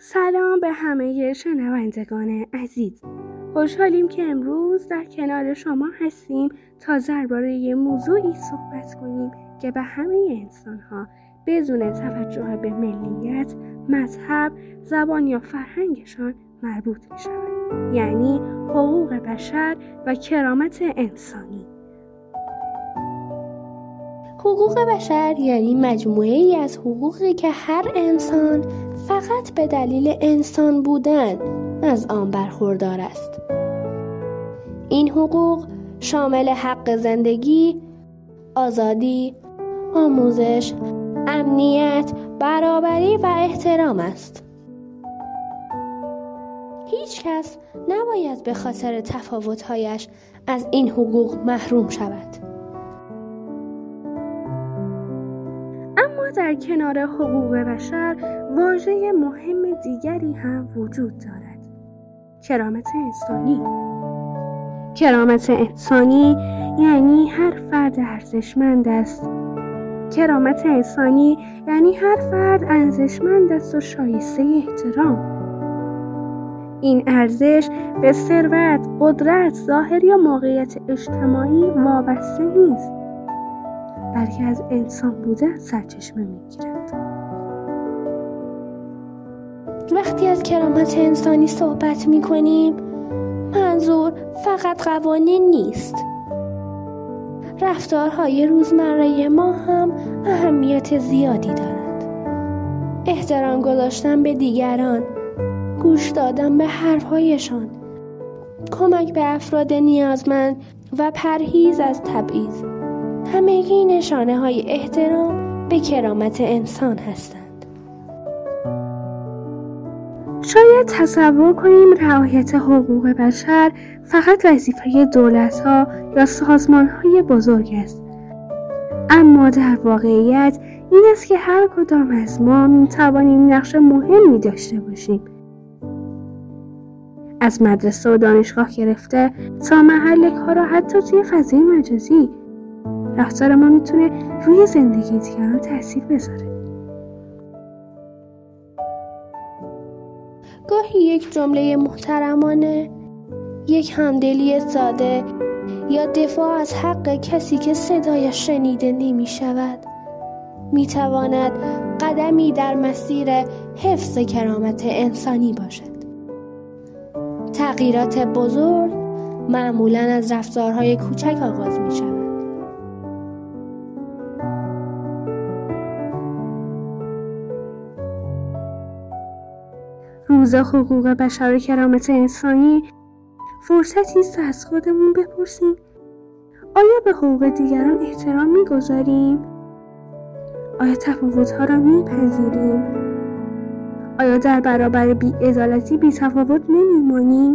سلام به همه شنوندگان عزیز. خوشحالیم که امروز در کنار شما هستیم تا درباره موضوعی صحبت کنیم که به همه انسان‌ها بدون توجه به ملیت، مذهب، زبان یا فرهنگشان مربوط می‌شود، یعنی حقوق بشر و کرامت انسانی. حقوق بشر یعنی مجموعه‌ای از حقوقی که هر انسان فقط به دلیل انسان بودن از آن برخوردار است. این حقوق شامل حق زندگی، آزادی، آموزش، امنیت، برابری و احترام است. هیچ کس نباید به خاطر تفاوت‌هایش از این حقوق محروم شود. اما در کنار حقوق بشر واژه مهم دیگری هم وجود دارد: کرامت انسانی. کرامت انسانی یعنی هر فرد ارزشمند است. کرامت انسانی یعنی هر فرد ارزشمند است و شایسته احترام. این ارزش به ثروت، قدرت، ظاهر یا موقعیت اجتماعی وابسته نیست، بلکه از انسان بودن سرچشمه می‌گیرد. وقتی از کرامت انسانی صحبت می‌کنیم، منظور فقط قوانین نیست. رفتارهای روزمره ما هم اهمیت زیادی دارند. احترام گذاشتن به دیگران، گوش دادن به حرف‌هایشان، کمک به افراد نیازمند و پرهیز از تبعیض، همگی نشانه‌های احترام به کرامت انسان هستند. شاید تصور کنیم رعایت حقوق بشر فقط وظیفه دولت‌ها یا سازمان‌های بزرگ است. اما در واقعیت این است که هر کدام از ما می‌توانیم نقش مهمی داشته باشیم. از مدرسه و دانشگاه گرفته تا محل کار و حتی توی فضای مجازی، رفتار ما میتونه روی زندگی دیگران تأثیر بذاره. گاهی یک جمله محترمانه، یک همدلی ساده یا دفاع از حق کسی که صدایش شنیده نمی شود می تواند قدمی در مسیر حفظ کرامت انسانی باشد. تغییرات بزرگ معمولاً از رفتارهای کوچک آغاز می شود. روز حقوق بشر و کرامت انسانی فرصتی است از خودمون بپرسیم: آیا به حقوق دیگران احترام می‌گذاریم؟ آیا تفاوت‌ها را می‌پذیریم؟ آیا در برابر بی‌عدالتی بی‌تفاوت نمی‌مانیم؟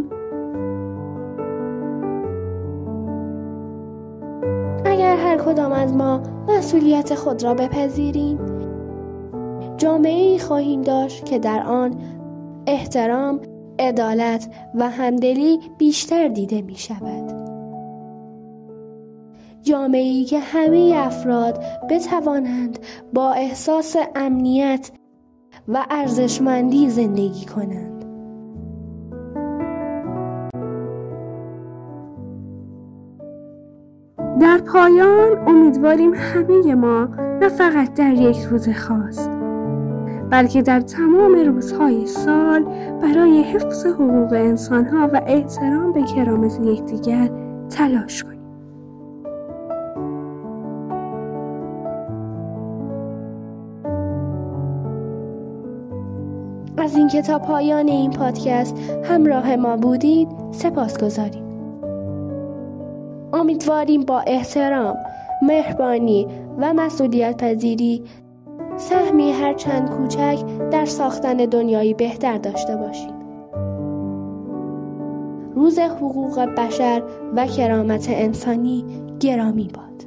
اگر هر کدام از ما مسئولیت خود را بپذیریم، جامعه‌ای خواهیم داشت که در آن احترام، عدالت و همدلی بیشتر دیده می شود. جامعه‌ای که همه افراد بتوانند با احساس امنیت و ارزشمندی زندگی کنند. در پایان امیدواریم همه ما نه فقط در یک روز خاص، بلکه در تمام روزهای سال برای حفظ حقوق انسان‌ها و احترام به کرامت یکدیگر تلاش کنیم. از اینکه تا پایان این پادکست همراه ما بودید سپاسگزاریم. امیدواریم با احترام، مهربانی و مسئولیت پذیری سهمی هرچند کوچک در ساختن دنیایی بهتر داشته باشیم. روز حقوق بشر و کرامت انسانی گرامی باد.